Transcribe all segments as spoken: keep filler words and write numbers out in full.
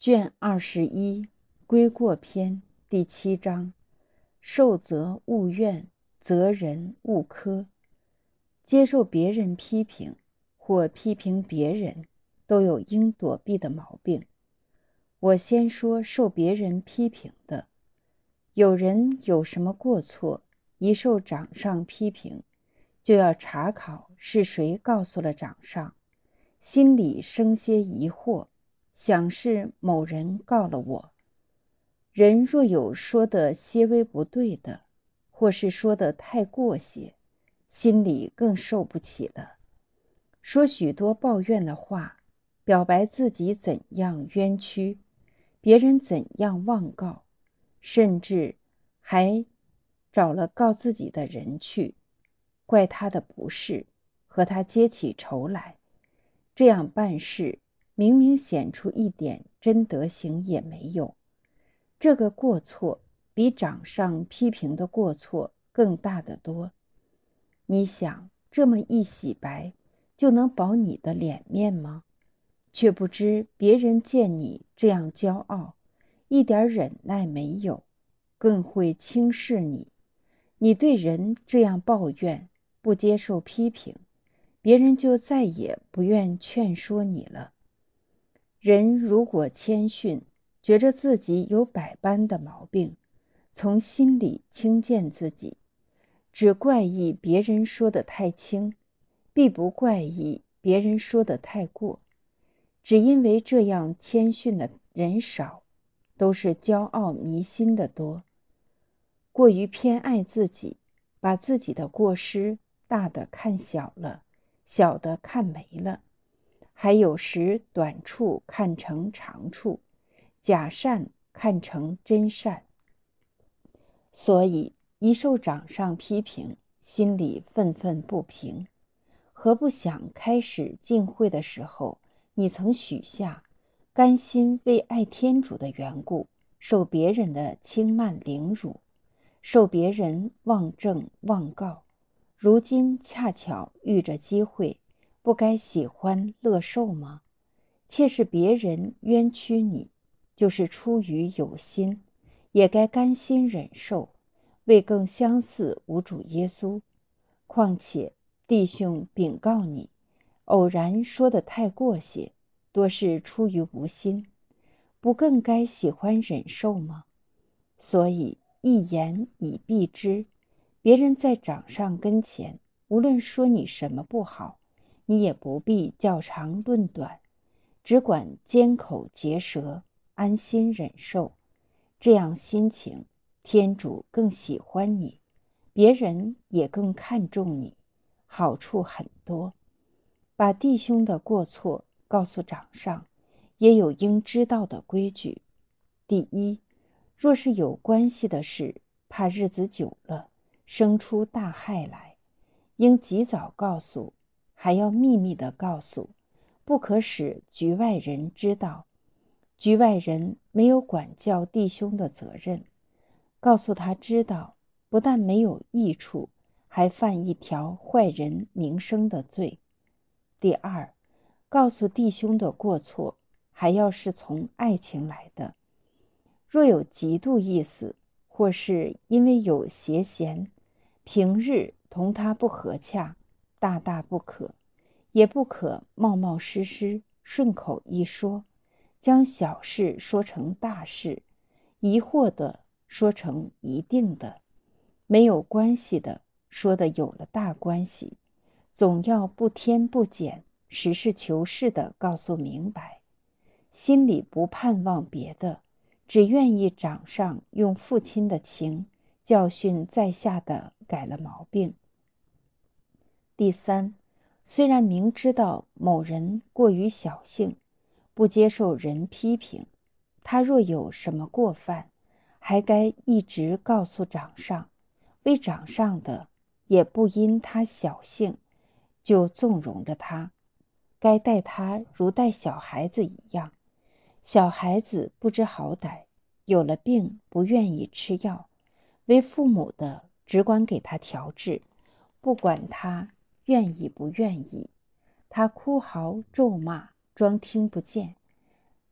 卷二十一归过篇第七章，受责勿怨，责人勿苛。接受别人批评或批评别人，都有应躲避的毛病。我先说受别人批评的。有人有什么过错，一受长上批评，就要查考是谁告诉了长上，心里生些疑惑，想是某人告了我。人若有说的些微不对的，或是说的太过些，心里更受不起了。说许多抱怨的话，表白自己怎样冤屈，别人怎样妄告，甚至还找了告自己的人去，怪他的不是，和他结起仇来。这样办事，明明显出一点真德行也没有。这个过错比长上批评的过错更大得多。你想，这么一洗白，就能保你的脸面吗？却不知别人见你这样骄傲，一点忍耐没有，更会轻视你。你对人这样抱怨，不接受批评，别人就再也不愿劝说你了。人如果谦逊，觉着自己有百般的毛病，从心里轻贱自己，只怪异别人说得太轻，必不怪异别人说得太过。只因为这样谦逊的人少，都是骄傲迷心的多，过于偏爱自己，把自己的过失大的看小了，小的看没了，还有时短处看成长处，假善看成真善。所以一受长上批评，心里愤愤不平。何不想开始进会的时候，你曾许下甘心为爱天主的缘故，受别人的轻慢凌辱，受别人妄证妄告，如今恰巧遇着机会，不该喜欢乐受吗？切是别人冤屈你，就是出于有心，也该甘心忍受，为更相似无主耶稣。况且弟兄禀告你，偶然说得太过些，多是出于无心，不更该喜欢忍受吗？所以一言以蔽之，别人在长上跟前，无论说你什么不好，你也不必较长论短，只管缄口结舌，安心忍受。这样心情，天主更喜欢你，别人也更看重你，好处很多。把弟兄的过错告诉长上，也有应知道的规矩。第一，若是有关系的事，怕日子久了生出大害来，应及早告诉，还要秘密地告诉，不可使局外人知道。局外人没有管教弟兄的责任，告诉他知道，不但没有益处，还犯一条坏人名声的罪。第二，告诉弟兄的过错，还要是从爱情来的。若有嫉妒意思，或是因为有邪嫌，平日同他不和洽，大大不可，也不可冒冒失失，顺口一说，将小事说成大事，疑惑的说成一定的，没有关系的说的有了大关系，总要不添不减，实事求是的告诉明白，心里不盼望别的，只愿意长上用父亲的情教训在下的改了毛病。第三，虽然明知道某人过于小性，不接受人批评，他若有什么过犯，还该一直告诉长上，为长上的也不因他小性就纵容着他，该待他如待小孩子一样。小孩子不知好歹，有了病不愿意吃药，为父母的只管给他调治，不管他愿意不愿意。他哭嚎咒骂，装听不见，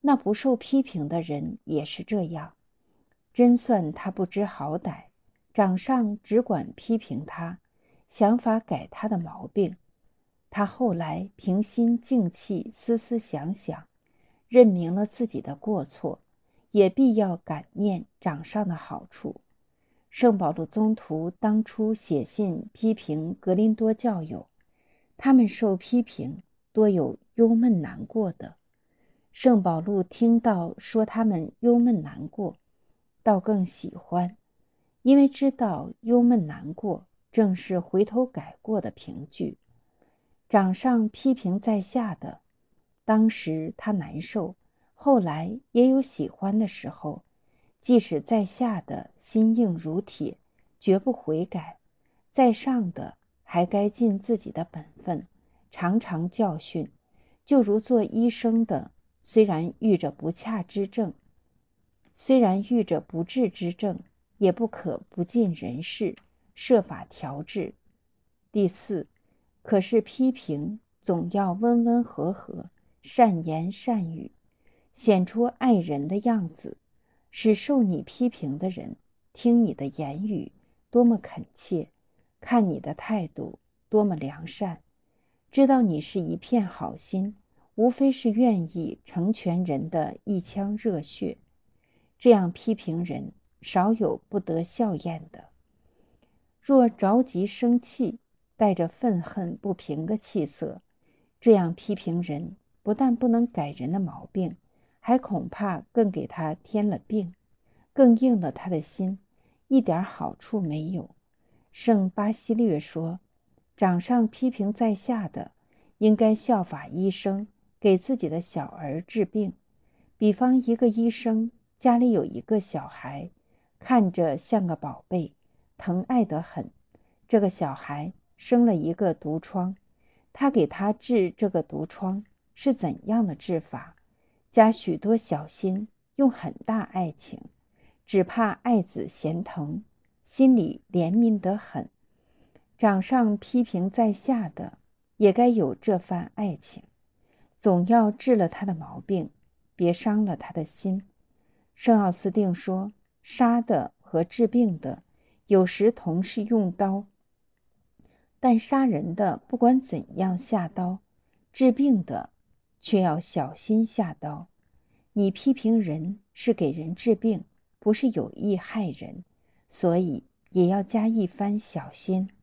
那不受批评的人也是这样，真算他不知好歹，长上只管批评他，想法改他的毛病。他后来平心静气思思想想，认明了自己的过错，也必要感念长上的好处。圣保禄宗徒当初写信批评格林多教友，他们受批评多有忧闷难过的。圣保禄听到说他们忧闷难过，倒更喜欢，因为知道忧闷难过正是回头改过的凭据。长上批评在下的，当时他难受，后来也有喜欢的时候，即使在下的心硬如铁，绝不悔改，在上的还该尽自己的本分，常常教训。就如做医生的，虽然遇着不洽之症，虽然遇着不治之症，也不可不尽人事，设法调治。第四，可是批评总要温温和和，善言善语，显出爱人的样子，使受你批评的人听你的言语多么恳切，看你的态度多么良善，知道你是一片好心，无非是愿意成全人的一腔热血。这样批评人少有不得笑颜的。若着急生气，带着愤恨不平的气色，这样批评人不但不能改人的毛病，还恐怕更给他添了病，更硬了他的心，一点好处没有。圣巴西略说，长上批评在下的，应该效法医生给自己的小儿治病。比方一个医生家里有一个小孩，看着像个宝贝，疼爱得很。这个小孩生了一个毒疮，他给他治这个毒疮是怎样的治法？加许多小心，用很大爱情，只怕爱子嫌疼，心里怜悯得很。长上批评在下的，也该有这番爱情，总要治了他的毛病，别伤了他的心。圣奥斯定说，杀的和治病的有时同是用刀，但杀人的不管怎样下刀，治病的却要小心下刀。你批评人是给人治病，不是有意害人，所以也要加一番小心。